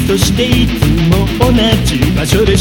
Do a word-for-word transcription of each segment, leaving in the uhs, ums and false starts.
としていつも同じ場所です。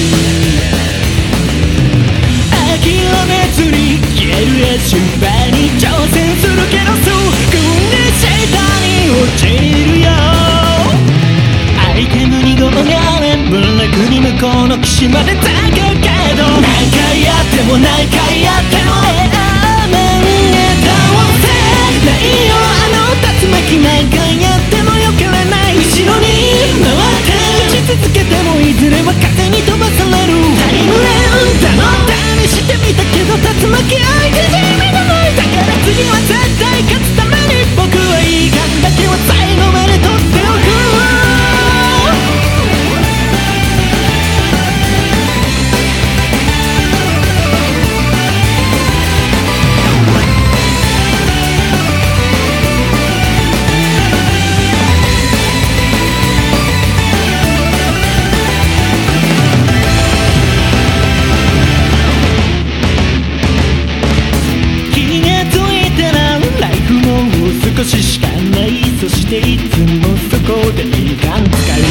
諦めずに消えるエスバーに挑戦するけどすぐに下に落ちるよ。アイテムに号があれば楽に向こうの岸まで高いけど何回やっても何回やってもエアーマンへ倒せないよ。あの竜巻何回やっても避けられない。後ろに回って打ち続けてもいずれは風に飛ばされる。タイムレンダの試してみたけど竜巻相手じゃ意味がない。だから次は絶対勝つために僕はいい感だけは最後まで取っておく。少ししかない。そしていつもそこでいい感使う。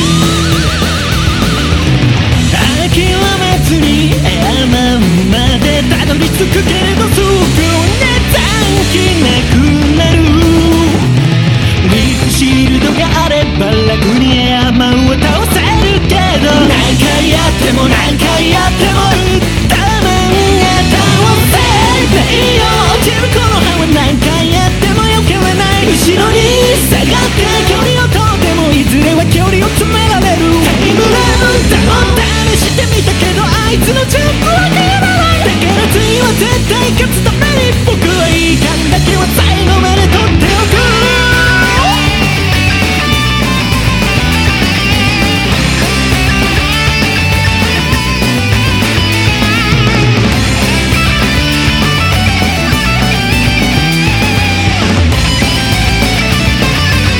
諦めずにエアマンまでたどり着くけれどすぐに短気なくなる。リーフシールドがあれば楽にエアマンを倒せるけど何回やっても何回やってもウルトラマンが倒せないよ。落ちるこの葉は何回やっても避けられない。後ろに下がって距離を取ってもいずれは距離を詰められる。タイムラウンダの試してみたけどあいつのジャンプは変えらない。だから次は絶対勝つために僕はいい感だけは最後まで取っておく。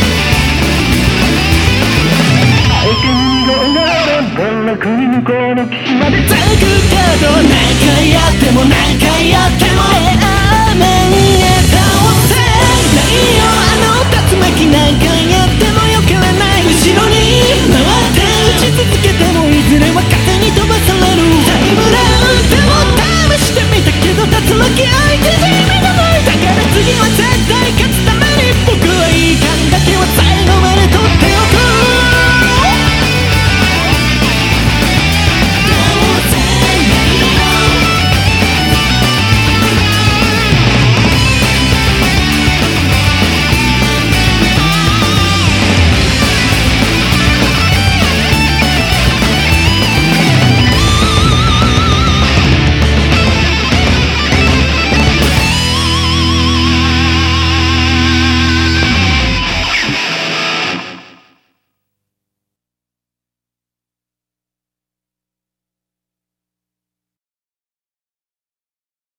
楽に向こうの